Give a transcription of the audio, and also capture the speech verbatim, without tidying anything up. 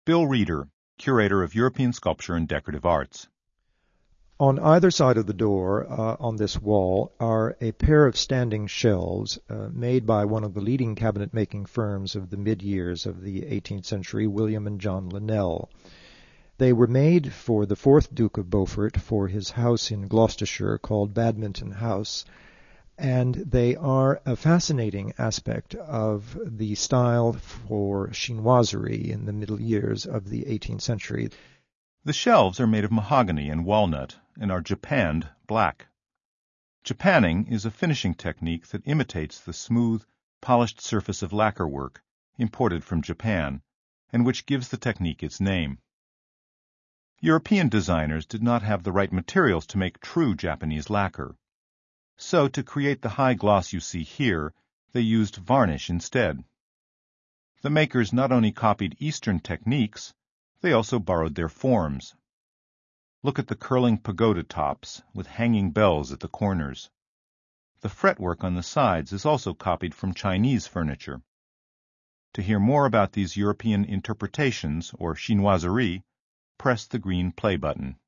Bill Reeder, Curator of European Sculpture and Decorative Arts. On either side of the door uh, on this wall are a pair of standing shelves uh, made by one of the leading cabinet-making firms of the mid-years of the eighteenth century, William and John Linnell. They were made for the fourth Duke of Beaufort for his house in Gloucestershire called Badminton House, and they are a fascinating aspect of the style for chinoiserie in the middle years of the eighteenth century. The shelves are made of mahogany and walnut and are japanned black. Japanning is a finishing technique that imitates the smooth, polished surface of lacquer work imported from Japan, and which gives the technique its name. European designers did not have the right materials to make true Japanese lacquer. So, to create the high gloss you see here, they used varnish instead. The makers not only copied Eastern techniques, they also borrowed their forms. Look at the curling pagoda tops with hanging bells at the corners. The fretwork on the sides is also copied from Chinese furniture. To hear more about these European interpretations, or chinoiserie, press the green play button.